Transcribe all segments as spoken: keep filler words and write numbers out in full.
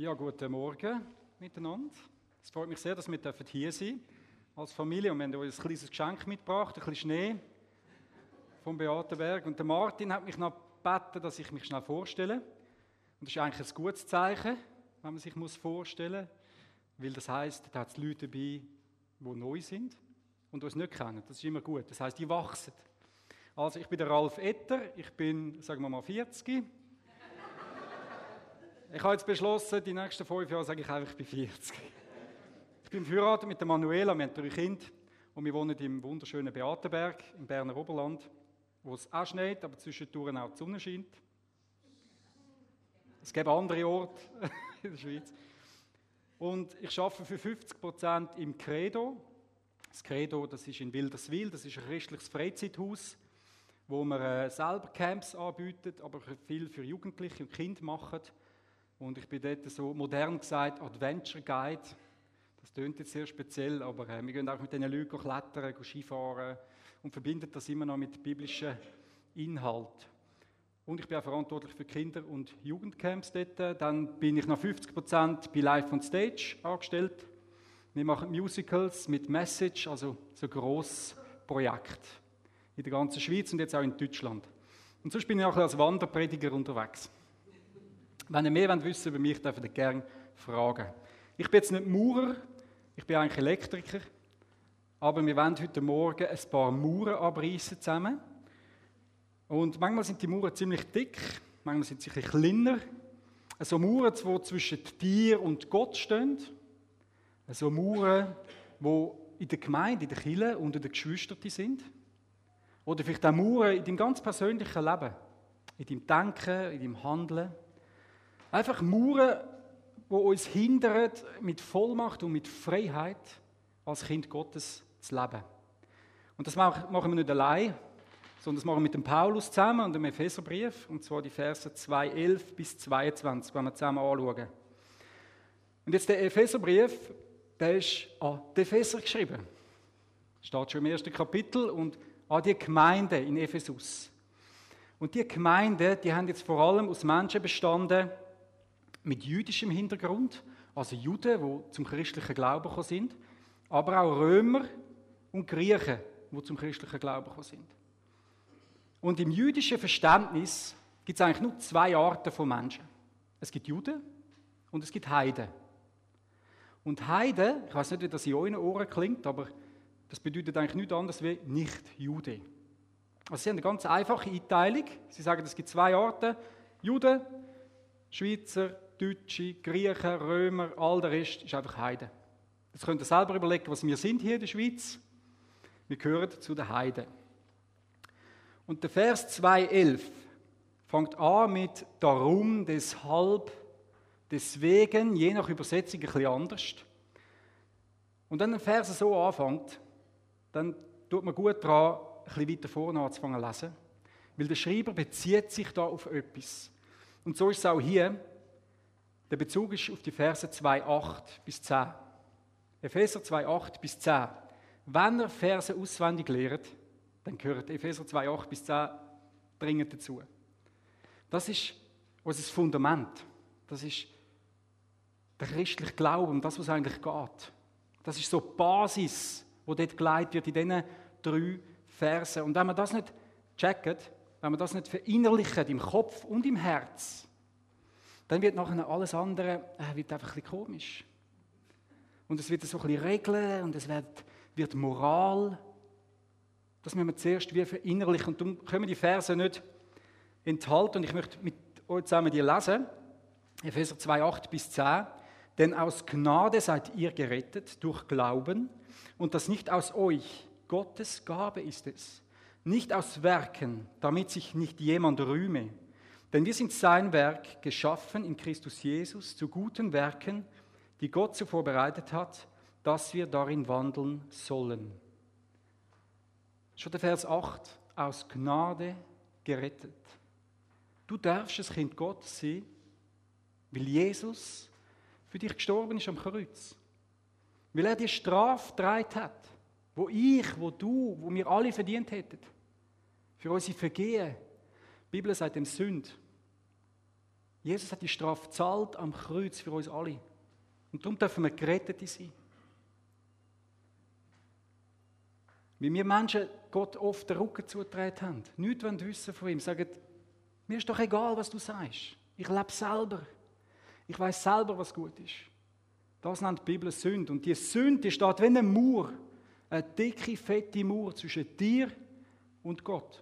Ja, guten Morgen miteinander. Es freut mich sehr, dass wir hier sein dürfen als Familie. Und wir haben euch ein kleines Geschenk mitgebracht, ein bisschen Schnee vom Beatenberg. Und der Martin hat mich noch gebeten, dass ich mich schnell vorstelle. Und das ist eigentlich ein gutes Zeichen, wenn man sich vorstellen muss. Weil das heisst, da hat es Leute dabei, die neu sind und uns nicht kennen. Das ist immer gut. Das heisst, die wachsen. Also, ich bin der Ralf Etter, ich bin, sagen wir mal, vierzig. Ich habe jetzt beschlossen, die nächsten fünf Jahre sage ich einfach, ich bin vierzig. Ich bin verheiratet mit der Manuela, wir haben drei Kinder und wir wohnen im wunderschönen Beatenberg im Berner Oberland, wo es auch schneit, aber zwischendurch auch die Sonne scheint. Es gibt andere Orte in der Schweiz. Und ich arbeite für fünfzig Prozent im Credo. Das Credo, das ist in Wilderswil, das ist ein christliches Freizeithaus, wo wir äh, selber Camps anbieten, aber viel für Jugendliche und Kinder machen. Und ich bin dort so modern gesagt Adventure Guide. Das klingt jetzt sehr speziell, aber äh, wir gehen auch mit diesen Leuten klettern, Skifahren und verbinden das immer noch mit biblischen Inhalt. Und ich bin auch verantwortlich für Kinder- und Jugendcamps dort. Dann bin ich noch fünfzig Prozent bei Live on Stage angestellt. Wir machen Musicals mit Message, also so grosse Projekte in der ganzen Schweiz und jetzt auch in Deutschland. Und sonst bin ich auch als Wanderprediger unterwegs. Wenn ihr mehr wissen wollt über mich, dürft ihr gerne fragen. Ich bin jetzt nicht Maurer, ich bin eigentlich Elektriker, aber wir wollen heute Morgen ein paar Mauern abreißen zusammen. Und manchmal sind die Mauern ziemlich dick, manchmal sind sie ein bisschen kleiner. So Mauern, die zwischen dir und Gott stehen. So Mauern, die in der Gemeinde, in der Kirche unter den Geschwistern sind. Oder vielleicht auch Mauern in deinem ganz persönlichen Leben. In deinem Denken, in deinem Handeln. Einfach Mauern, die uns hindern, mit Vollmacht und mit Freiheit als Kind Gottes zu leben. Und das machen wir nicht allein, sondern das machen wir mit dem Paulus zusammen und dem Epheserbrief, und zwar die Verse zwei, elf bis zweiundzwanzig, wenn wir zusammen anschauen. Und jetzt der Epheserbrief, der ist an die Epheser geschrieben. Steht schon im ersten Kapitel und an die Gemeinde in Ephesus. Und die Gemeinde, die haben jetzt vor allem aus Menschen bestanden, mit jüdischem Hintergrund, also Juden, die zum christlichen Glauben gekommen sind, aber auch Römer und Griechen, die zum christlichen Glauben gekommen sind. Und im jüdischen Verständnis gibt es eigentlich nur zwei Arten von Menschen. Es gibt Juden und es gibt Heiden. Und Heiden, ich weiß nicht, wie das in euren Ohren klingt, aber das bedeutet eigentlich nichts anderes wie Nicht-Jude. Also sie haben eine ganz einfache Einteilung. Sie sagen, es gibt zwei Arten: Juden, Schweizer, Deutsche, Griechen, Römer, all der Rest ist einfach Heiden. Jetzt könnt ihr selber überlegen, was wir sind hier in der Schweiz. Wir gehören zu den Heiden. Und der Vers zwei elf fängt an mit darum, deshalb, deswegen, je nach Übersetzung ein bisschen anders. Und wenn der Vers so anfängt, dann tut man gut daran, ein bisschen weiter vorne anzufangen zu lesen, weil der Schreiber bezieht sich da auf etwas. Und so ist es auch hier. Der Bezug ist auf die Verse zwei, acht bis zehn. Epheser zwei, acht bis zehn. Wenn ihr Verse auswendig lehrt, dann gehört Epheser zwei, acht bis zehn dringend dazu. Das ist unser Fundament. Das ist der christliche Glaube, um das, was eigentlich geht. Das ist so die Basis, die dort geleitet wird in diesen drei Versen. Und wenn man das nicht checkt, wenn man das nicht verinnerlicht im Kopf und im Herz, dann wird nachher alles andere äh, wird einfach ein bisschen komisch. Und es wird so ein bisschen Regeln und es wird, wird Moral. Das müssen wir zuerst wie verinnerlichen. Und darum können wir die Verse nicht enthalten. Und ich möchte mit euch zusammen die lesen. Epheser zwei, acht bis zehn. Denn aus Gnade seid ihr gerettet durch Glauben und das nicht aus euch. Gottes Gabe ist es. Nicht aus Werken, damit sich nicht jemand rühme. Denn wir sind sein Werk, geschaffen in Christus Jesus, zu guten Werken, die Gott zuvor bereitet hat, dass wir darin wandeln sollen. Schon der Vers acht, aus Gnade gerettet. Du darfst ein Kind Gottes sein, weil Jesus für dich gestorben ist am Kreuz. Weil er die Strafe getragen hat, wo ich, wo du, wo wir alle verdient hätten. Für unsere Vergehen. Die Bibel sagt dem Sünde. Jesus hat die Strafe gezahlt am Kreuz für uns alle. Und darum dürfen wir gerettet sein. Wie wir Menschen Gott oft den Rücken zugetragen haben, nichts wollen wissen von ihm, sagen, mir ist doch egal, was du sagst. Ich lebe selber. Ich weiß selber, was gut ist. Das nennt die Bibel Sünde. Und die Sünde die steht wie eine Mauer, eine dicke, fette Mauer zwischen dir und Gott.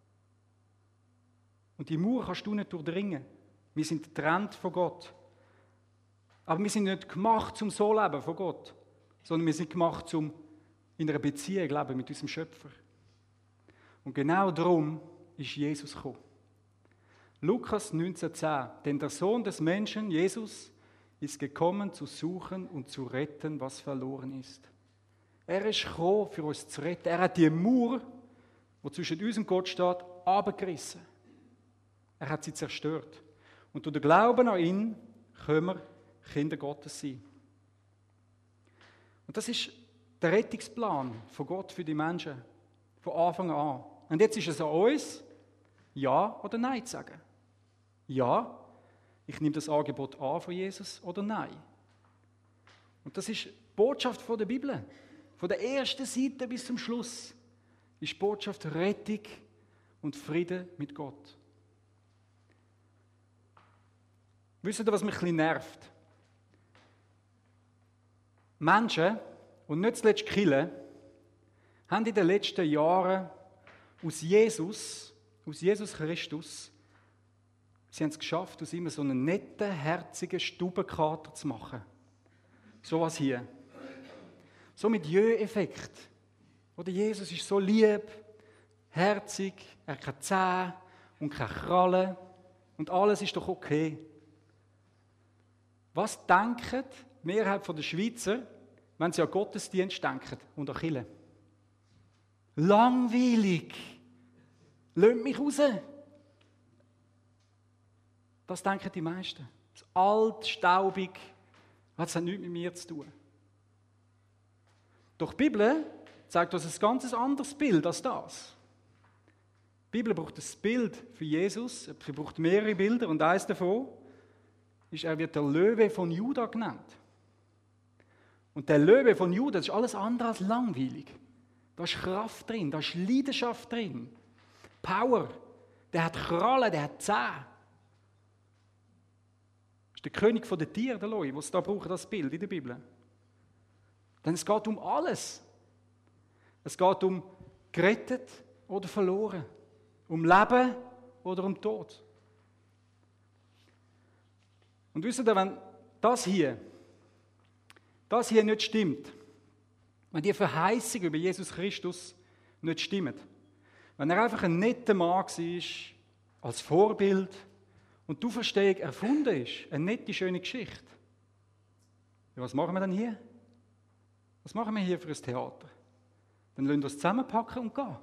Und die Mauer kannst du nicht durchdringen. Wir sind getrennt von Gott. Aber wir sind nicht gemacht zum so leben von Gott, sondern wir sind gemacht zum in einer Beziehung leben mit unserem Schöpfer. Und genau darum ist Jesus gekommen. Lukas neunzehn zehn. Denn der Sohn des Menschen, Jesus, ist gekommen, zu suchen und zu retten, was verloren ist. Er ist gekommen, für uns zu retten. Er hat die Mauer, die zwischen uns und Gott steht, abgerissen. Er hat sie zerstört. Und durch den Glauben an ihn können wir Kinder Gottes sein. Und das ist der Rettungsplan von Gott für die Menschen, von Anfang an. Und jetzt ist es an uns, Ja oder Nein zu sagen. Ja, ich nehme das Angebot an von Jesus oder Nein. Und das ist die Botschaft von der Bibel. Von der ersten Seite bis zum Schluss ist die Botschaft Rettung und Frieden mit Gott. Wisst ihr, was mich ein bisschen nervt? Menschen, und nicht zuletzt Kirchen, haben in den letzten Jahren aus Jesus, aus Jesus Christus, sie haben es geschafft, aus ihm so einen netten, herzigen Stubenkater zu machen. So was hier. So mit Jö-Effekt. Oder Jesus ist so lieb, herzig, er hat keine Zähne und keine Krallen und alles ist doch okay. Was denken die Mehrheit der Schweizer, wenn sie an Gottesdienst denken und an Kirche? Langweilig. Lasst mich raus. Das denken die meisten. Das alt, staubig, das hat nichts mit mir zu tun. Doch die Bibel zeigt uns ein ganz anderes Bild als das. Die Bibel braucht ein Bild für Jesus, sie braucht mehrere Bilder und eines davon ist, er wird der Löwe von Juda genannt. Und der Löwe von Juda, das ist alles andere als langweilig. Da ist Kraft drin, da ist Leidenschaft drin. Power. Der hat Krallen, der hat Zähne. Das ist der König der Tiere, der Löwe, was da braucht das Bild in der Bibel. Denn es geht um alles. Es geht um gerettet oder verloren. Um Leben oder um Tod. Und wisst ihr, wenn das hier, das hier nicht stimmt, wenn die Verheißung über Jesus Christus nicht stimmt, wenn er einfach ein netter Mann war, als Vorbild, und du Verstehung erfunden ist, eine nette, schöne Geschichte, ja, was machen wir dann hier? Was machen wir hier für ein Theater? Dann lassen wir uns zusammenpacken und gehen.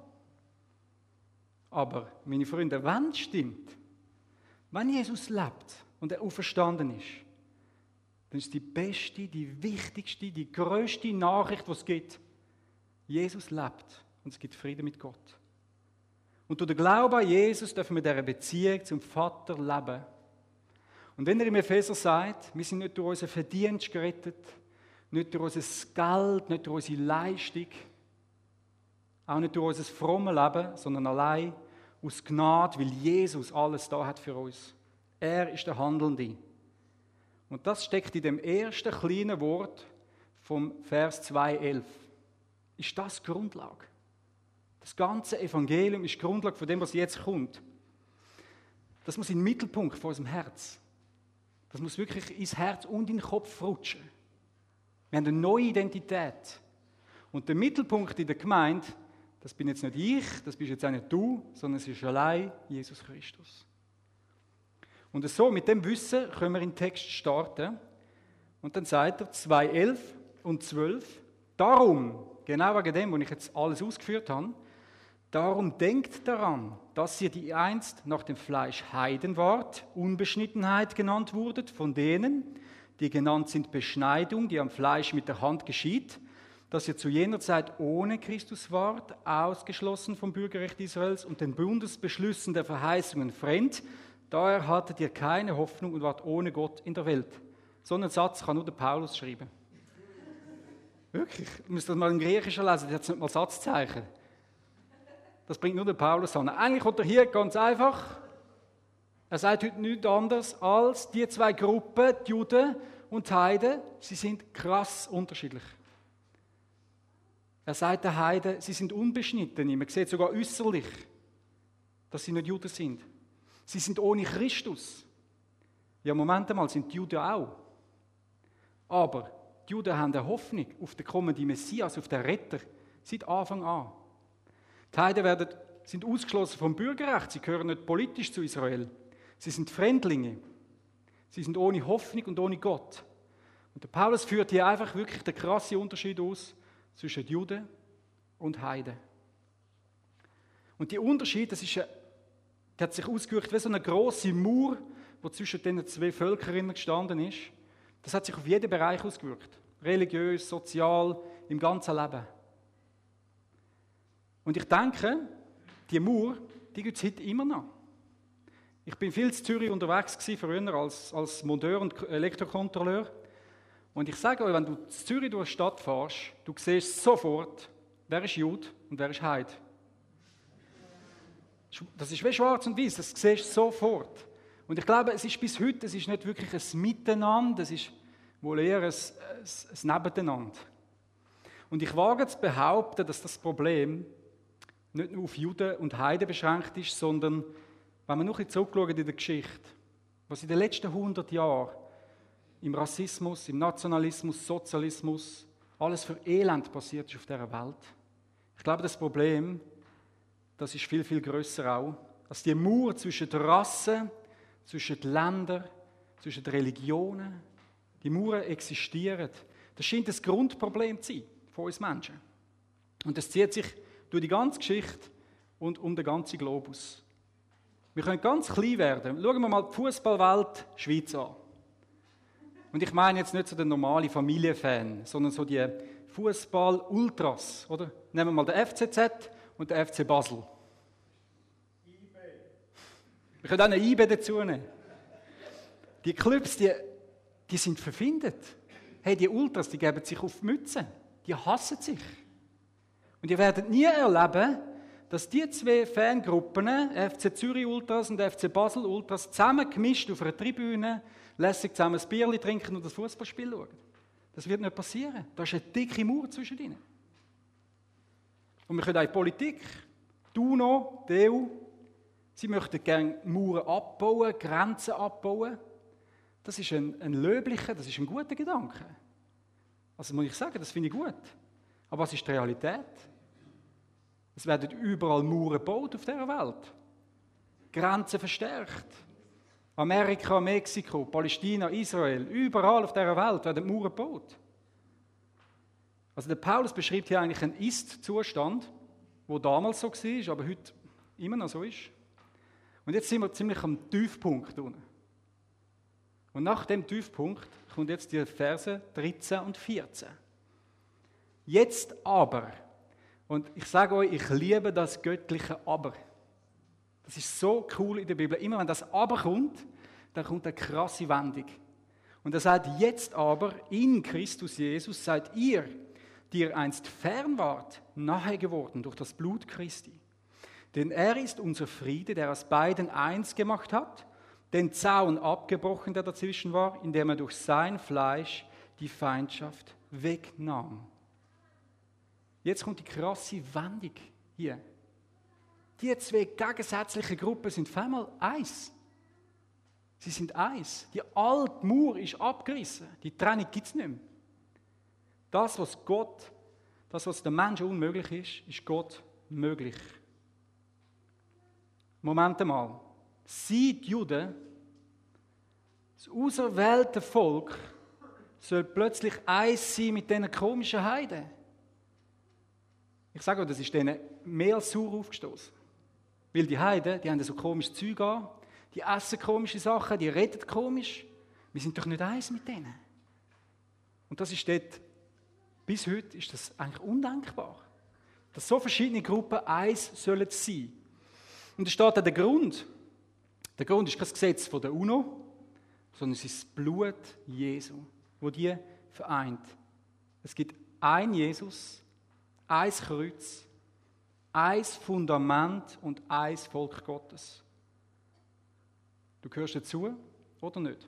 Aber, meine Freunde, wenn es stimmt, wenn Jesus lebt und er auferstanden ist, dann ist die beste, die wichtigste, die grösste Nachricht, die es gibt. Jesus lebt und es gibt Frieden mit Gott. Und durch den Glauben an Jesus dürfen wir in dieser Beziehung zum Vater leben. Und wenn er im Epheser sagt, wir sind nicht durch unseren Verdienst gerettet, nicht durch unser Geld, nicht durch unsere Leistung, auch nicht durch unser frommes Leben, sondern allein aus Gnade, weil Jesus alles da hat für uns. Er ist der Handelnde. Und das steckt in dem ersten kleinen Wort vom Vers zwei elf. Ist das die Grundlage? Das ganze Evangelium ist die Grundlage von dem, was jetzt kommt. Das muss in den Mittelpunkt von unserem Herz. Das muss wirklich ins Herz und in den Kopf rutschen. Wir haben eine neue Identität. Und der Mittelpunkt in der Gemeinde, das bin jetzt nicht ich, das bist jetzt auch nicht du, sondern es ist allein Jesus Christus. Und so, mit dem Wissen, können wir in den Text starten. Und dann sagt er zwei elf und zwölf, darum, genau wegen dem, was ich jetzt alles ausgeführt habe, darum denkt daran, dass ihr die einst nach dem Fleisch Heiden wart, Unbeschnittenheit genannt wurdet, von denen, die genannt sind Beschneidung, die am Fleisch mit der Hand geschieht, dass ihr zu jener Zeit ohne Christus wart, ausgeschlossen vom Bürgerrecht Israels und den Bundesbeschlüssen der Verheißungen fremd, Daher hattet ihr keine Hoffnung und wart ohne Gott in der Welt. So einen Satz kann nur der Paulus schreiben. Wirklich, ihr müsst das mal im Griechischen lesen, der hat nicht mal Satzzeichen. Das bringt nur der Paulus an. Eigentlich kommt er hier ganz einfach. Er sagt heute nichts anderes als die zwei Gruppen, die Juden und die Heiden, sie sind krass unterschiedlich. Er sagt den Heiden, sie sind unbeschnitten. Man sieht sogar äußerlich, dass sie nicht Juden sind. Sie sind ohne Christus. Ja, Moment einmal, sind die Juden auch. Aber die Juden haben eine Hoffnung auf den kommenden Messias, auf den Retter, seit Anfang an. Die Heiden werden, sind ausgeschlossen vom Bürgerrecht, sie gehören nicht politisch zu Israel. Sie sind Fremdlinge. Sie sind ohne Hoffnung und ohne Gott. Und der Paulus führt hier einfach wirklich den krassen Unterschied aus zwischen Juden und Heiden. Und die Unterschied, das ist, der hat sich ausgewirkt wie so eine grosse Mauer, die zwischen diesen zwei Völkern gestanden ist. Das hat sich auf jeden Bereich ausgewirkt. Religiös, sozial, im ganzen Leben. Und ich denke, die Mauer, die gibt es heute immer noch. Ich bin viel in Zürich unterwegs gewesen, früher als, als Monteur und Elektrokontrolleur. Und ich sage euch, wenn du in Zürich durch die Stadt fährst, du siehst sofort, wer ist Jude und wer ist Heide. Das ist wie schwarz und weiß, das siehst du sofort. Und ich glaube, es ist bis heute, es ist nicht wirklich ein Miteinander, es ist wohl eher ein, ein, ein Nebeneinander. Und ich wage zu behaupten, dass das Problem nicht nur auf Juden und Heiden beschränkt ist, sondern, wenn man noch ein bisschen zurückschaut in der Geschichte, was in den letzten hundert Jahren im Rassismus, im Nationalismus, Sozialismus, alles für Elend passiert ist auf dieser Welt. Ich glaube, das Problem, das ist viel, viel grösser auch, als die Mauer zwischen den Rassen, zwischen den Ländern, zwischen den Religionen. Die Mauern existieren. Das scheint das Grundproblem zu sein von uns Menschen. Und das zieht sich durch die ganze Geschichte und um den ganzen Globus. Wir können ganz klein werden. Schauen wir mal die Fußballwelt Schweiz an. Und ich meine jetzt nicht so den normalen Familienfan, sondern so die Fußball-Ultras, oder? Nehmen wir mal den F C Z und den F C Basel. Wir können auch einen I B dazu nehmen. Die Clubs, die, die sind verfindet. Hey, die Ultras, die geben sich auf die Mütze. Die hassen sich. Und ihr werdet nie erleben, dass die zwei Fangruppen, F C Zürich Ultras und F C Basel Ultras, zusammen gemischt auf einer Tribüne, lässig zusammen ein Bierchen trinken und das Fußballspiel schauen. Das wird nicht passieren. Da ist eine dicke Mauer zwischen ihnen. Und wir können auch in die Politik, die UNO, die E U, sie möchten gerne Mauern abbauen, Grenzen abbauen. Das ist ein, ein löblicher, das ist ein guter Gedanke. Also muss ich sagen, das finde ich gut. Aber was ist die Realität? Es werden überall Mauern gebaut auf dieser Welt. Grenzen verstärkt. Amerika, Mexiko, Palästina, Israel, überall auf dieser Welt werden Mauern gebaut. Also der Paulus beschreibt hier eigentlich einen Ist-Zustand, der damals so war, aber heute immer noch so ist. Und jetzt sind wir ziemlich am Tiefpunkt unten. Und nach dem Tiefpunkt kommt jetzt die Verse dreizehn und vierzehn. Jetzt aber, und ich sage euch, ich liebe das göttliche Aber. Das ist so cool in der Bibel. Immer wenn das Aber kommt, dann kommt eine krasse Wendung. Und er sagt, jetzt aber, in Christus Jesus seid ihr, die ihr einst fern wart, nahe geworden durch das Blut Christi. Denn er ist unser Friede, der aus beiden eins gemacht hat, den Zaun abgebrochen, der dazwischen war, indem er durch sein Fleisch die Feindschaft wegnahm. Jetzt kommt die krasse Wendung hier. Die zwei gegensätzlichen Gruppen sind auf einmal eins. Sie sind eins. Die alte Mauer ist abgerissen. Die Trennung gibt es nicht mehr. Das, was Gott, das, was dem Menschen unmöglich ist, ist Gott möglich. Moment mal. Sie, die Juden, das auserwählte Volk, soll plötzlich eins sein mit diesen komischen Heiden. Ich sage euch, das ist denen mehr als sauer aufgestoßen. Weil die Heiden, die haben so komisches Zeug an, die essen komische Sachen, die reden komisch. Wir sind doch nicht eins mit denen. Und das ist dort, bis heute ist das eigentlich undenkbar. Dass so verschiedene Gruppen eins sollen sein. Und es steht auch der Grund. Der Grund ist kein Gesetz von der UNO, sondern es ist das Blut Jesu, wo die vereint. Es gibt ein Jesus, ein Kreuz, ein Fundament und ein Volk Gottes. Du gehörst dazu oder nicht?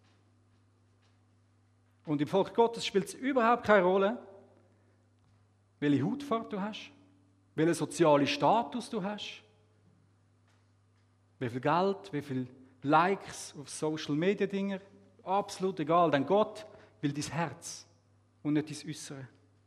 Und im Volk Gottes spielt es überhaupt keine Rolle, welche Hautfarbe du hast, welchen sozialen Status du hast, wie viel Geld, wie viele Likes auf Social Media Dinger, absolut egal, denn Gott will dein Herz und nicht dein Äußere.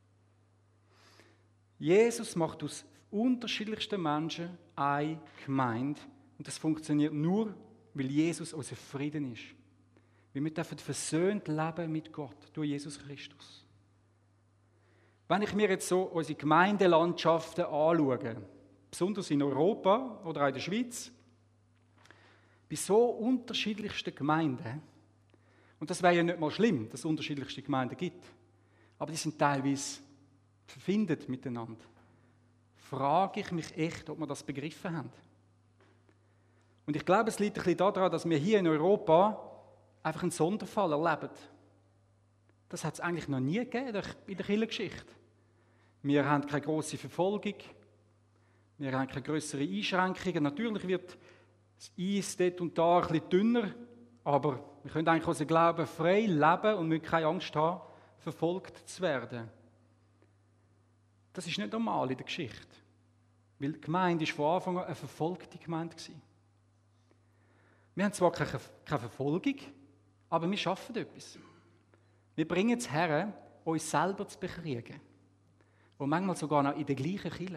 Jesus macht aus unterschiedlichsten Menschen eine Gemeinde und das funktioniert nur, weil Jesus unser Frieden ist. Wir dürfen versöhnt leben mit Gott durch Jesus Christus. Wenn ich mir jetzt so unsere Gemeindelandschaften anschaue, besonders in Europa oder auch in der Schweiz, bei so unterschiedlichsten Gemeinden, und das wäre ja nicht mal schlimm, dass es unterschiedlichste Gemeinden gibt, aber die sind teilweise verfindet miteinander, frage ich mich echt, ob wir das begriffen haben. Und ich glaube, es liegt ein bisschen daran, dass wir hier in Europa einfach einen Sonderfall erleben. Das hat es eigentlich noch nie gegeben in der Kirchengeschichte. Wir haben keine grosse Verfolgung, wir haben keine grösseren Einschränkungen. Natürlich wird das Eis dort und da ein bisschen dünner, aber wir können eigentlich unseren Glauben frei leben und müssen keine Angst haben, verfolgt zu werden. Das ist nicht normal in der Geschichte, weil die Gemeinde war von Anfang an eine verfolgte Gemeinde. Wir haben zwar keine, keine Verfolgung, aber wir schaffen etwas. Wir bringen es her, uns selber zu bekriegen. Und manchmal sogar noch in der gleichen Kirche.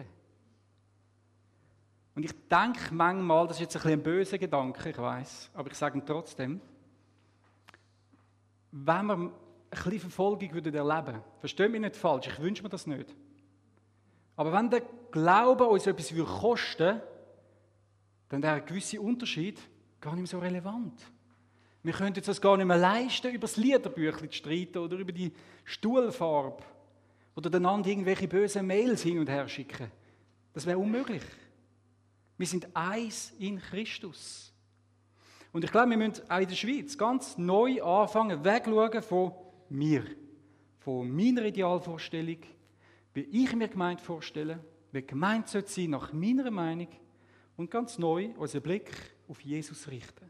Und ich denke manchmal, das ist jetzt ein bisschen ein böser Gedanke, ich weiß, aber ich sage ihn trotzdem, wenn wir ein bisschen Verfolgung würden erleben, versteht mich nicht falsch, ich wünsche mir das nicht. Aber wenn der Glaube uns etwas kosten würde, dann wäre ein gewisser Unterschied gar nicht mehr so relevant. Wir könnten uns das gar nicht mehr leisten, über das Liederbüchlein zu streiten oder über die Stuhlfarbe oder einander irgendwelche bösen Mails hin und her schicken. Das wäre unmöglich. Wir sind eins in Christus. Und ich glaube, wir müssen auch in der Schweiz ganz neu anfangen, wegschauen von mir, von meiner Idealvorstellung, wie ich mir Gemeinde vorstelle, wie Gemeinde sein sollte nach meiner Meinung und ganz neu unseren Blick auf Jesus richten.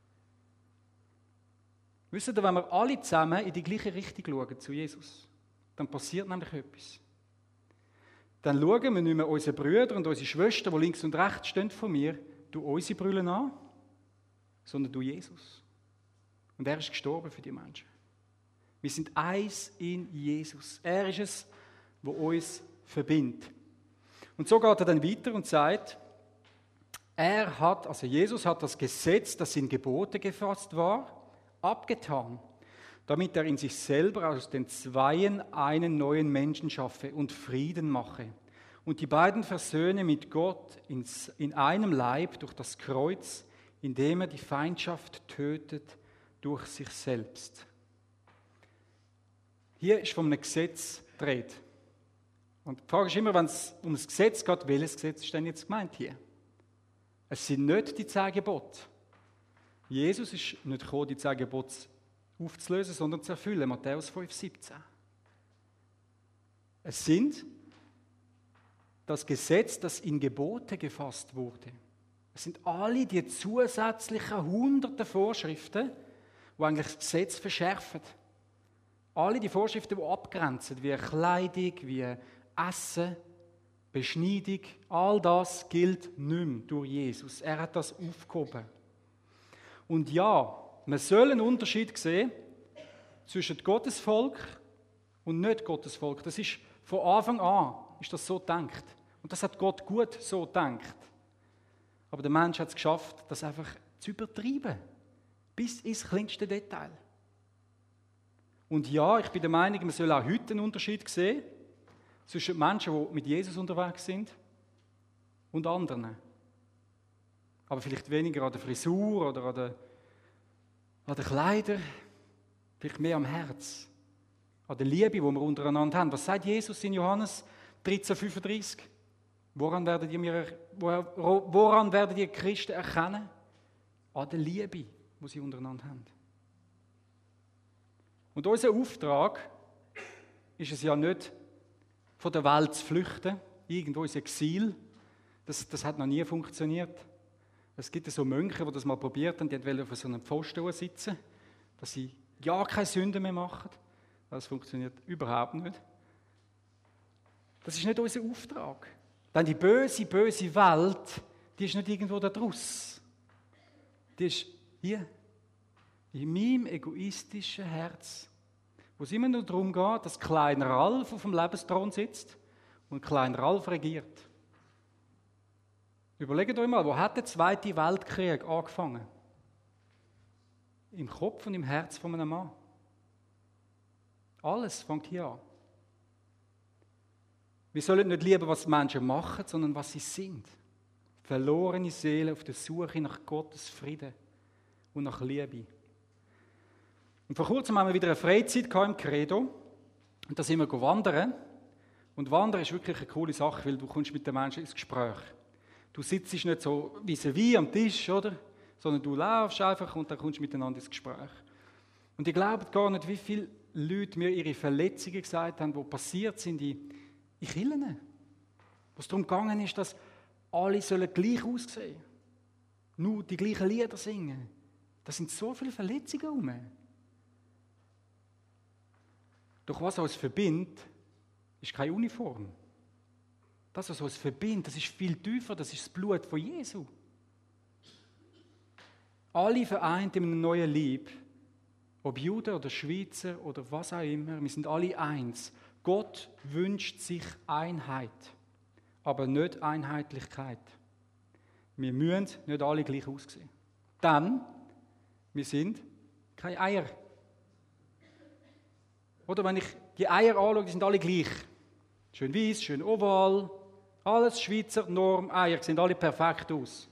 Wisst ihr, wenn wir alle zusammen in die gleiche Richtung schauen, zu Jesus, dann passiert nämlich etwas. Dann schauen wir nicht mehr unsere Brüder und unsere Schwestern, die links und rechts stehen von mir, durch unsere Brüllen an, sondern durch Jesus. Und er ist gestorben für die Menschen. Wir sind eins in Jesus. Er ist es, was uns verbindet. Und so geht er dann weiter und sagt, er hat, also Jesus hat das Gesetz, das in Gebote gefasst war, abgetan, damit er in sich selber aus den Zweien einen neuen Menschen schaffe und Frieden mache und die beiden versöhne mit Gott ins, in einem Leib durch das Kreuz, indem er die Feindschaft tötet durch sich selbst. Hier ist von einem Gesetz die Rede. Und die Frage ist immer, wenn es um das Gesetz geht, welches Gesetz ist denn jetzt gemeint hier? Es sind nicht die zehn Gebote. Jesus ist nicht gekommen, die zehn Gebote aufzulösen, sondern zu erfüllen. Matthäus fünf, siebzehn. Es sind das Gesetz, das in Gebote gefasst wurde. Es sind alle die zusätzlichen hunderten Vorschriften, die eigentlich das Gesetz verschärfen. Alle die Vorschriften, die abgrenzen, wie Kleidung, wie Essen, Beschneidung, all das gilt nicht mehr durch Jesus. Er hat das aufgehoben. Und ja, man soll einen Unterschied sehen zwischen Gottesvolk und nicht Gottesvolk. Das ist von Anfang an ist das so gedacht. Und das hat Gott gut so gedacht. Aber der Mensch hat es geschafft, das einfach zu übertreiben. Bis ins kleinste Detail. Und ja, ich bin der Meinung, man soll auch heute einen Unterschied sehen zwischen Menschen, die mit Jesus unterwegs sind und anderen. Aber vielleicht weniger an der Frisur oder an den, an den Kleidern, vielleicht mehr am Herz, an der Liebe, die wir untereinander haben. Was sagt Jesus in Johannes dreizehn fünfunddreißig? Woran werdet ihr, mir, woran werdet ihr Christen erkennen? an der Liebe, die sie untereinander haben. Und unser Auftrag ist es ja nicht, von der Welt zu flüchten, irgendwo ins Exil. Das, das hat noch nie funktioniert. Es gibt so Mönche, die das mal probiert haben, die wollten auf so einem Pfosten sitzen, dass sie ja keine Sünde mehr machen. Das funktioniert überhaupt nicht. Das ist nicht unser Auftrag. Denn die böse, böse Welt, die ist nicht irgendwo da draus. Die ist hier, in meinem egoistischen Herz, wo es immer nur darum geht, dass klein Ralf auf dem Lebensthron sitzt und klein Ralf regiert. Überlegt euch mal, wo hat der Zweite Weltkrieg angefangen? Im Kopf und im Herz von einem Mann. Alles fängt hier an. Wir sollen nicht lieben, was die Menschen machen, sondern was sie sind. Verlorene Seelen auf der Suche nach Gottes Frieden und nach Liebe. Und vor kurzem haben wir wieder eine Freizeit im Credo. Und da sind wir wandern. Und Wandern ist wirklich eine coole Sache, weil du kommst mit den Menschen ins Gespräch. Du sitzt nicht so vis-à-vis am Tisch, oder? Sondern du laufst einfach und dann kommst du miteinander ins Gespräch. Und ich glaube gar nicht, wie viele Leute mir ihre Verletzungen gesagt haben, die passiert sind in, in Kirchen. Wo es darum gegangen ist, dass alle sollen gleich aussehen sollen. Nur die gleichen Lieder singen. Da sind so viele Verletzungen herum. Doch was uns verbindet, ist keine Uniform. Das, was uns verbindet, das ist viel tiefer, das ist das Blut von Jesu. Alle vereint in einem neuen Lieb, ob Juden oder Schweizer oder was auch immer, wir sind alle eins. Gott wünscht sich Einheit, aber nicht Einheitlichkeit. Wir müssen nicht alle gleich aussehen. Denn wir sind keine Eier. Oder wenn ich die Eier anschaue, die sind alle gleich. Schön weiß, schön oval, alles Schweizer Norm, Eier, sehen alle perfekt aus.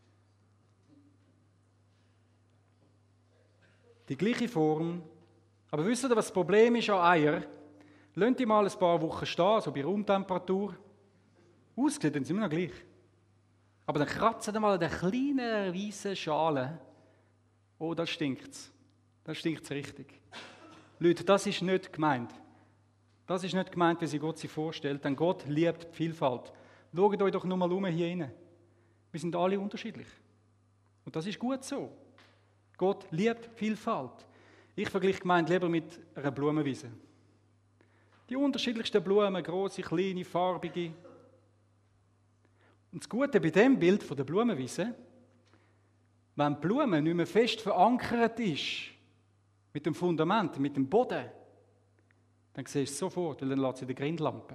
Die gleiche Form. Aber wisst ihr, was das Problem ist an Eier? Lasst die mal ein paar Wochen stehen, so bei Raumtemperatur. Aussehen, dann sind wir noch gleich. Aber dann kratzen wir mal an der kleinen, weißen Schale. Oh, da stinkt es. Da stinkt es richtig. Leute, das ist nicht gemeint. Das ist nicht gemeint, wie sich Gott sich vorstellt, denn Gott liebt die Vielfalt. Schaut euch doch nur mal um hier rein. Wir sind alle unterschiedlich. Und das ist gut so. Gott liebt Vielfalt. Ich vergleiche Gemeinde lieber mit einer Blumenwiese. Die unterschiedlichsten Blumen, grosse, kleine, farbige. Und das Gute bei dem Bild von der Blumenwiese, wenn die Blume nicht mehr fest verankert ist, mit dem Fundament, mit dem Boden, dann siehst du es sofort, weil dann lässt sie die Grindlampe.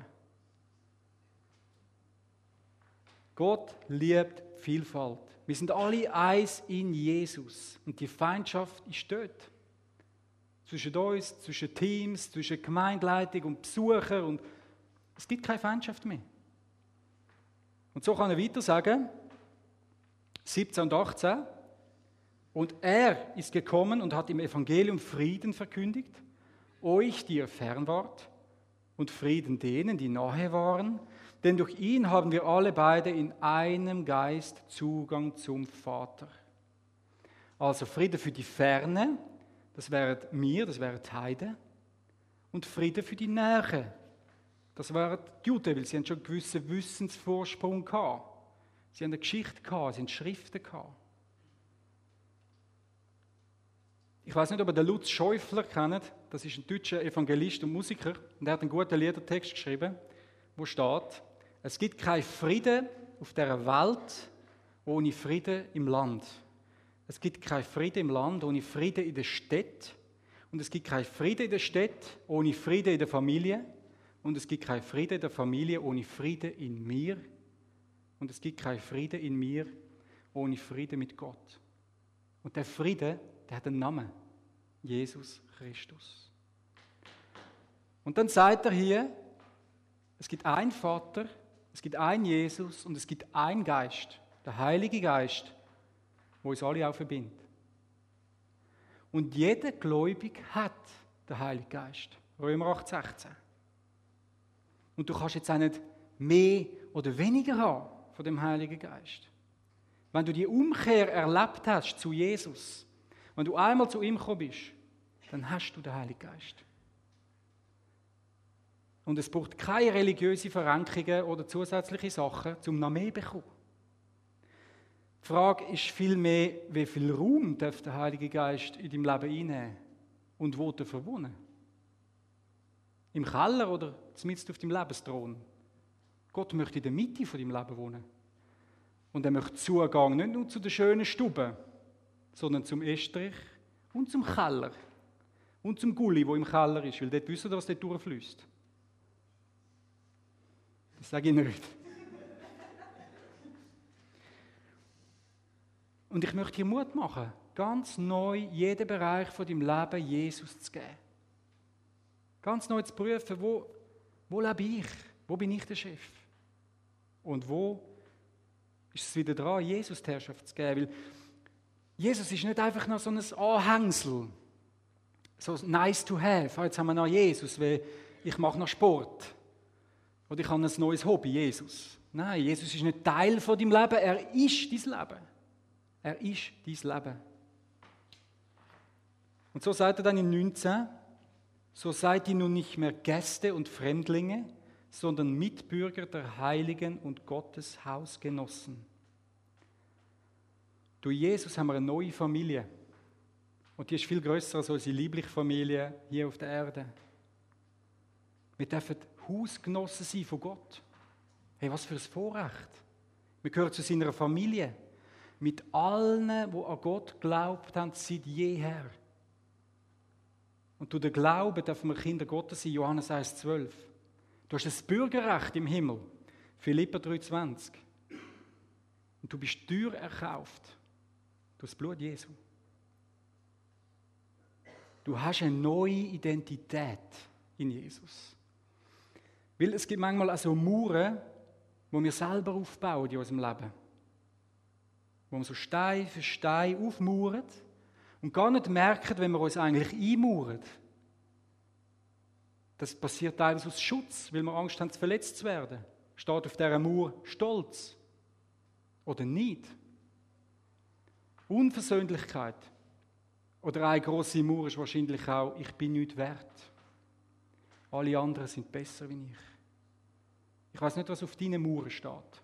Gott liebt Vielfalt. Wir sind alle eins in Jesus. Und die Feindschaft ist dort. Zwischen uns, zwischen Teams, zwischen Gemeindeleitung und Besucher. Und es gibt keine Feindschaft mehr. Und so kann er weiter sagen, siebzehn und achtzehn. Und er ist gekommen und hat im Evangelium Frieden verkündigt, euch, die ihr fern wart, und Frieden denen, die nahe waren. Denn durch ihn haben wir alle beide in einem Geist Zugang zum Vater. Also Friede für die Ferne, das wären wir, das wären die Heiden. Und Friede für die Nähe, das wären die Juden, weil sie haben schon einen gewissen Wissensvorsprung gehabt. Sie haben eine Geschichte gehabt, sie haben Schriften gehabt. Ich weiß nicht, ob ihr den Lutz Schäufler kennt. Das ist ein deutscher Evangelist und Musiker. Und er hat einen guten Liedertext geschrieben, wo steht: Es gibt keinen Frieden auf dieser Welt ohne Frieden im Land. Es gibt keinen Frieden im Land ohne Frieden in der Stadt. Und es gibt keinen Frieden in der Stadt ohne Frieden in der Familie. Und es gibt keinen Frieden in der Familie ohne Frieden in mir. Und es gibt keinen Frieden in mir ohne Frieden mit Gott. Und der Frieden, der hat einen Namen. Jesus Christus. Und dann sagt er hier, es gibt einen Vater, es gibt einen Jesus und es gibt einen Geist, der Heilige Geist, wo uns alle auch verbindet. Und jeder Gläubige hat den Heiligen Geist. Römer acht, sechzehn. Und du kannst jetzt auch nicht mehr oder weniger haben von dem Heiligen Geist. Wenn du die Umkehr erlebt hast zu Jesus, wenn du einmal zu ihm gekommen bist, dann hast du den Heiligen Geist. Und es braucht keine religiöse Verankerungen oder zusätzliche Sachen, um noch mehr zu bekommen. Die Frage ist vielmehr, wie viel Raum darf der Heilige Geist in deinem Leben einnehmen und wo darf er wohnen? Im Keller oder mitten auf deinem Lebensthron? Gott möchte in der Mitte von deinem Leben wohnen. Und er möchte Zugang nicht nur zu den schönen Stuben, sondern zum Estrich und zum Keller. Und zum Gulli, wo im Keller ist, weil dort wissen wir, was dort durchfließt. Das sage ich nicht. Und ich möchte dir Mut machen, ganz neu jeden Bereich von deinem Leben Jesus zu geben. Ganz neu zu prüfen, wo, wo lebe ich? Wo bin ich der Chef? Und wo ist es wieder dran, Jesus die Herrschaft zu geben? Weil Jesus ist nicht einfach noch so ein Anhängsel, so nice to have. Jetzt haben wir noch Jesus, weil ich mache noch Sport. Oder ich habe ein neues Hobby, Jesus. Nein, Jesus ist nicht Teil von deinem Leben, er ist dein Leben. Er ist dein Leben. Und so sagt er dann in neunzehn, so seid ihr nun nicht mehr Gäste und Fremdlinge, sondern Mitbürger der Heiligen und Gottes Hausgenossen. Durch Jesus haben wir eine neue Familie. Und die ist viel grösser als unsere liebliche Familie hier auf der Erde. Wir dürfen Hausgenossen sein von Gott. Hey, was für ein Vorrecht. Wir gehören zu seiner Familie. Mit allen, die an Gott geglaubt haben, seit jeher. Und durch den Glauben dürfen wir Kinder Gottes sein, Johannes eins zwölf. Du hast ein Bürgerrecht im Himmel, Philipper drei zwanzig. Und du bist teuer erkauft durch das Blut Jesu. Du hast eine neue Identität in Jesus. Weil es gibt manchmal auch so Mauern, die wir selber aufbauen in unserem Leben. Wo wir so Stein für Stein aufmauern und gar nicht merken, wenn wir uns eigentlich einmauern. Das passiert teilweise aus Schutz, weil wir Angst haben, verletzt zu werden. Steht auf dieser Mauer Stolz oder nicht? Unversöhnlichkeit. Oder eine grosse Mauer ist wahrscheinlich auch, ich bin nichts wert. Alle anderen sind besser wie ich. Ich weiß nicht, was auf deinen Mauern steht.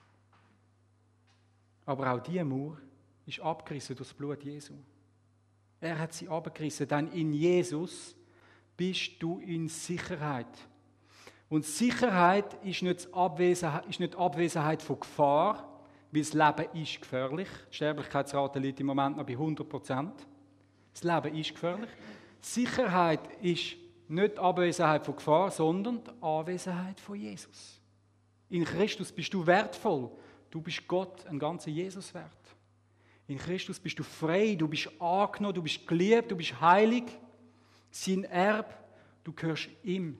Aber auch diese Mauer ist abgerissen durch das Blut Jesu. Er hat sie abgerissen, denn in Jesus bist du in Sicherheit. Und Sicherheit ist nicht Abwesenheit, ist nicht Abwesenheit von Gefahr, weil das Leben ist gefährlich. Die Sterblichkeitsrate liegt im Moment noch bei hundert Prozent. Das Leben ist gefährlich. Sicherheit ist nicht die Abwesenheit von Gefahr, sondern die Anwesenheit von Jesus. In Christus bist du wertvoll. Du bist Gott, ein ganzer Jesus wert. In Christus bist du frei, du bist angenommen, du bist geliebt, du bist heilig. Sein Erbe, du gehörst ihm.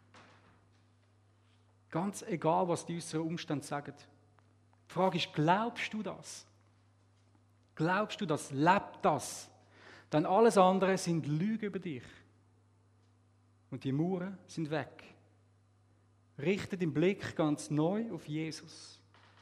Ganz egal, was die äußeren Umstände sagen. Die Frage ist, glaubst du das? Glaubst du das? Lebt das? Denn alles andere sind Lügen über dich. Und die Mauern sind weg. Richte den Blick ganz neu auf Jesus.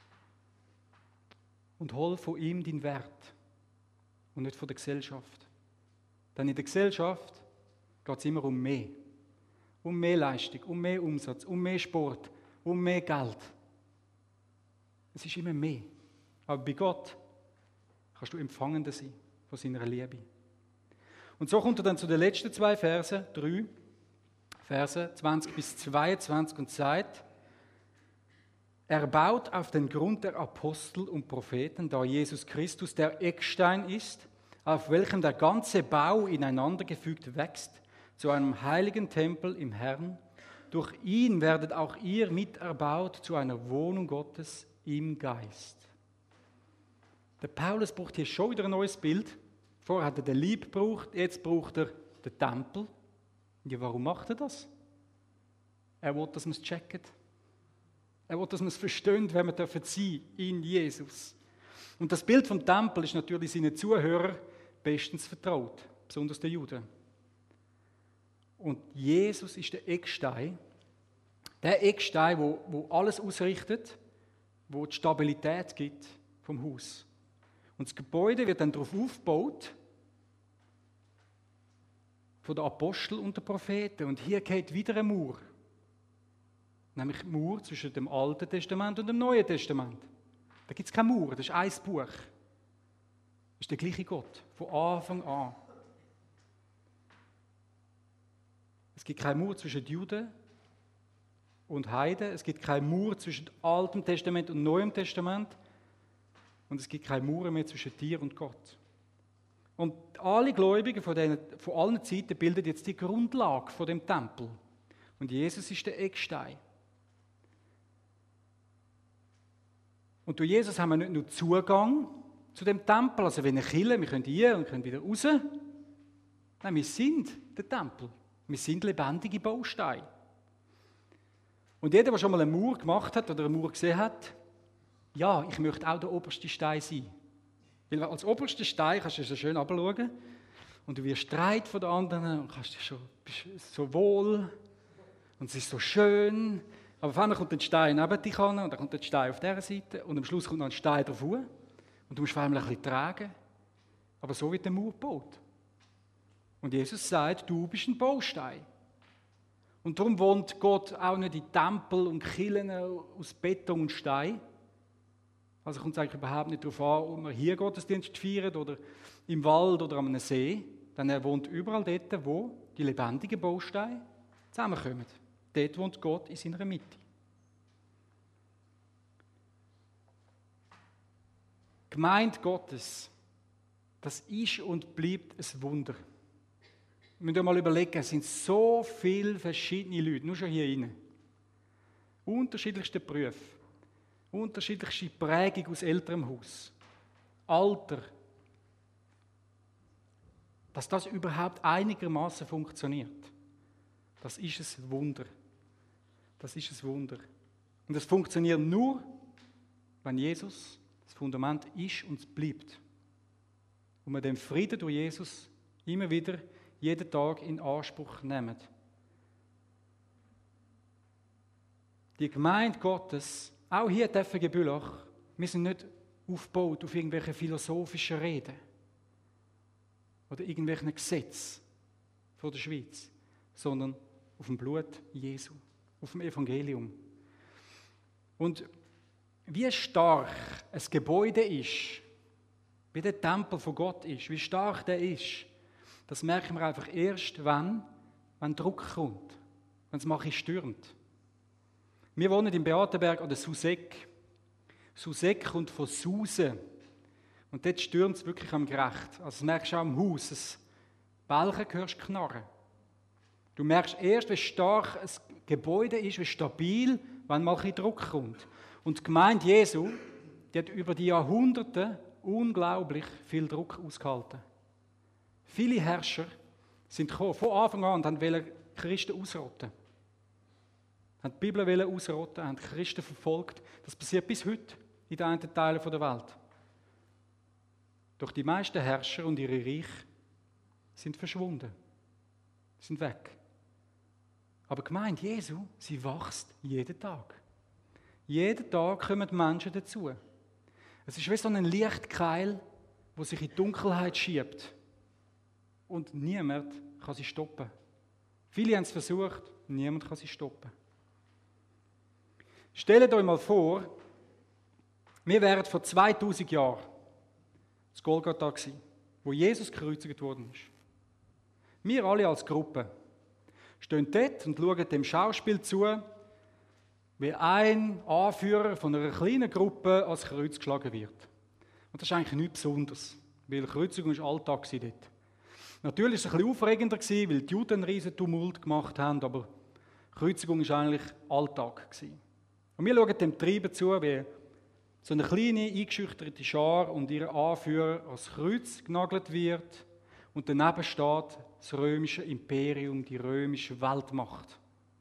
Und hol von ihm den Wert. Und nicht von der Gesellschaft. Denn in der Gesellschaft geht es immer um mehr. Um mehr Leistung, um mehr Umsatz, um mehr Sport, um mehr Geld. Es ist immer mehr. Aber bei Gott kannst du empfangender sein von seiner Liebe. Und so kommt er dann zu den letzten zwei Versen, drei Verse zwanzig bis zweiundzwanzig und sagt, er baut auf den Grund der Apostel und Propheten, da Jesus Christus der Eckstein ist, auf welchem der ganze Bau ineinandergefügt wächst, zu einem heiligen Tempel im Herrn. Durch ihn werdet auch ihr miterbaut zu einer Wohnung Gottes im Geist. Der Paulus braucht hier schon wieder ein neues Bild. Vorher hat er den Leib gebraucht, jetzt braucht er den Tempel. Ja, warum macht er das? Er will, dass man es checkt. Er will, dass man es versteht, wenn wir dürfen sein in Jesus. Und das Bild vom Tempel ist natürlich seinen Zuhörern bestens vertraut, besonders den Juden. Und Jesus ist der Eckstein, der Eckstein, wo, wo alles ausrichtet, wo die Stabilität gibt vom Haus. Und das Gebäude wird dann darauf aufgebaut, von den Aposteln und den Propheten. Und hier geht wieder eine Mauer. Nämlich die Mauer zwischen dem Alten Testament und dem Neuen Testament. Da gibt es keine Mauer, das ist ein Buch. Das ist der gleiche Gott, von Anfang an. Es gibt keine Mauer zwischen Juden und Heiden. Es gibt keine Mauer zwischen Altem Testament und Neuem Testament. Und es gibt keine Mauer mehr zwischen dir und Gott. Und alle Gläubigen von, denen, von allen Zeiten bilden jetzt die Grundlage von dem Tempel. Und Jesus ist der Eckstein. Und durch Jesus haben wir nicht nur Zugang zu dem Tempel, also wenn eine Kirche, wir können hier und können wieder raus. Nein, wir sind der Tempel. Wir sind lebendige Bausteine. Und jeder, der schon mal eine Mauer gemacht hat oder eine Mauer gesehen hat, ja, ich möchte auch der oberste Stein sein. Weil als oberster Stein kannst du so schön runterschauen und du wirst Streit von den anderen und kannst dich schon, bist so wohl und es ist so schön. Aber auf einmal kommt ein Stein neben dich an und dann kommt ein Stein auf dieser Seite und am Schluss kommt noch ein Stein drauf und du musst vor allem ein bisschen tragen. Aber so wird der Mauer gebaut. Und Jesus sagt, du bist ein Baustein. Und darum wohnt Gott auch nicht in Tempel und Kirchen aus Beton und Stein. Also kommt es eigentlich überhaupt nicht darauf an, ob man hier Gottesdienst feiert oder im Wald oder an einem See. Denn er wohnt überall dort, wo die lebendigen Bausteine zusammenkommen. Dort wohnt Gott in seiner Mitte. Gemeinde Gottes, das ist und bleibt ein Wunder. Wir müssen mal überlegen, es sind so viele verschiedene Leute, nur schon hier rein. Unterschiedlichste Berufe, unterschiedlichste Prägung aus älterem Haus, Alter. Dass das überhaupt einigermaßen funktioniert, das ist ein Wunder. Das ist ein Wunder. Und das funktioniert nur, wenn Jesus das Fundament ist und es bleibt. Und wir den Frieden durch Jesus immer wieder jeden Tag in Anspruch nehmen. Die Gemeinde Gottes, auch hier in F G Bülach, wir sind nicht aufgebaut auf irgendwelche philosophischen Reden oder irgendwelchen Gesetzen von der Schweiz, sondern auf dem Blut Jesu, auf dem Evangelium. Und wie stark ein Gebäude ist, wie der Tempel von Gott ist, wie stark der ist, das merken wir einfach erst, wenn, wenn Druck kommt, wenn es mal stürmt. Wir wohnen im Beatenberg an der Susek. Susek kommt von Suse. Und dort stürmt es wirklich am Gerecht. Also das merkst du auch am Haus. Das Balken hörst du knarren. Du merkst erst, wie stark ein Gebäude ist, wie stabil, wenn mal ein bisschen Druck kommt. Und die Gemeinde Jesu, die hat über die Jahrhunderte unglaublich viel Druck ausgehalten. Viele Herrscher sind gekommen, von Anfang an, und wollten Christen ausrotten. Haben die Bibel ausrotten, haben Christen verfolgt. Das passiert bis heute in den einen Teilen der Welt. Doch die meisten Herrscher und ihre Reiche sind verschwunden, sind weg. Aber die Gemeinde Jesu, sie wächst jeden Tag. Jeden Tag kommen die Menschen dazu. Es ist wie so ein Lichtkeil, der sich in die Dunkelheit schiebt. Und niemand kann sie stoppen. Viele haben es versucht, niemand kann sie stoppen. Stellt euch mal vor, wir wären vor zweitausend Jahren das Golgatha gewesen, wo Jesus gekreuzigt worden ist. Wir alle als Gruppe stehen dort und schauen dem Schauspiel zu, wie ein Anführer von einer kleinen Gruppe ans Kreuz geschlagen wird. Und das ist eigentlich nichts Besonderes, weil die Kreuzigung war Alltag dort. Natürlich war es ein bisschen aufregender, weil die Juden einen riesen Tumult gemacht haben, aber die Kreuzigung war eigentlich Alltag. Und wir schauen dem Treiben zu, wie so eine kleine, eingeschüchterte Schar und ihr Anführer ans Kreuz genagelt wird und daneben steht das römische Imperium, die römische Weltmacht.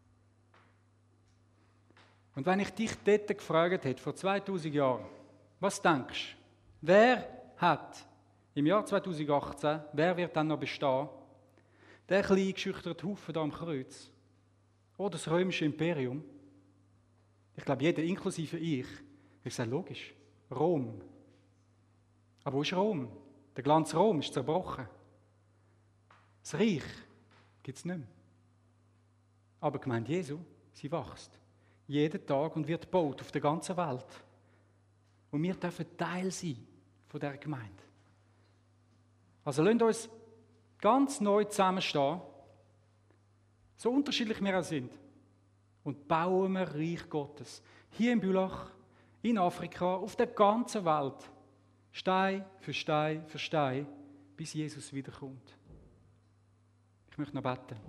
Und wenn ich dich dort gefragt hätte, vor zweitausend Jahren, was denkst du, wer hat im Jahr zweitausendachtzehn, wer wird dann noch bestehen? Der kleine eingeschüchterte Haufen da am Kreuz oder das römische Imperium? Ich glaube, jeder, inklusive ich, ich sage logisch, Rom. Aber wo ist Rom? Der Glanz Rom ist zerbrochen. Das Reich gibt es nicht mehr. Aber die Gemeinde Jesu, sie wächst. Jeden Tag und wird gebaut auf der ganzen Welt. Und wir dürfen Teil sein von dieser Gemeinde. Also lasst uns ganz neu zusammenstehen, so unterschiedlich wir auch sind, und bauen wir Reich Gottes. Hier in Bülach, in Afrika, auf der ganzen Welt. Stein für Stein für Stein, bis Jesus wiederkommt. Ich möchte noch beten.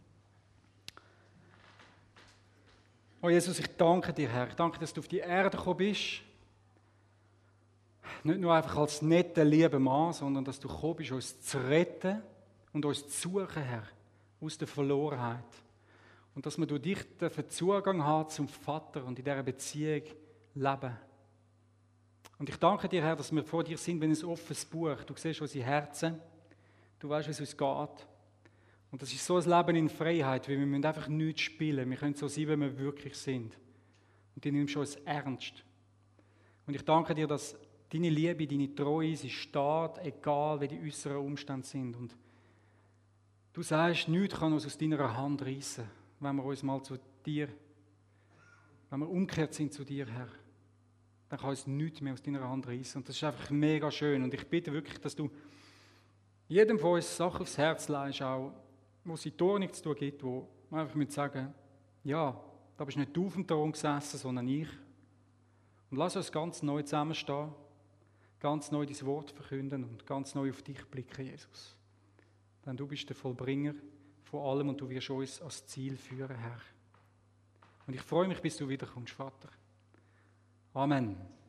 Oh Jesus, ich danke dir, Herr. Ich danke, dass du auf die Erde gekommen bist. Nicht nur einfach als netter, lieber Mann, sondern dass du gekommen bist, uns zu retten und uns zu suchen, Herr, aus der Verlorenheit. Und dass wir durch dich den Zugang haben zum Vater und in dieser Beziehung leben. Und ich danke dir, Herr, dass wir vor dir sind wie ein offenes Buch. Du siehst unsere Herzen, du weißt, wie es uns geht. Und das ist so ein Leben in Freiheit, weil wir müssen einfach nichts spielen. Wir können so sein, wie wir wirklich sind. Und du nimmst uns ernst. Und ich danke dir, dass deine Liebe, deine Treue, sie steht, egal wie die äußeren Umstände sind. Und du sagst, nichts kann uns aus deiner Hand reissen, wenn wir uns mal zu dir, wenn wir umgekehrt sind zu dir, Herr. Dann kann uns nichts mehr aus deiner Hand reissen. Und das ist einfach mega schön. Und ich bitte wirklich, dass du jedem von uns Sachen aufs Herz legst, auch wo es in die Ordnung zu tun gibt, wo man einfach mit sagen, ja, da bist nicht du auf dem Thron gesessen, sondern ich. Und lass uns ganz neu zusammenstehen, ganz neu dein Wort verkünden und ganz neu auf dich blicken, Jesus. Denn du bist der Vollbringer von allem und du wirst uns ans Ziel führen, Herr. Und ich freue mich, bis du wiederkommst, Vater. Amen.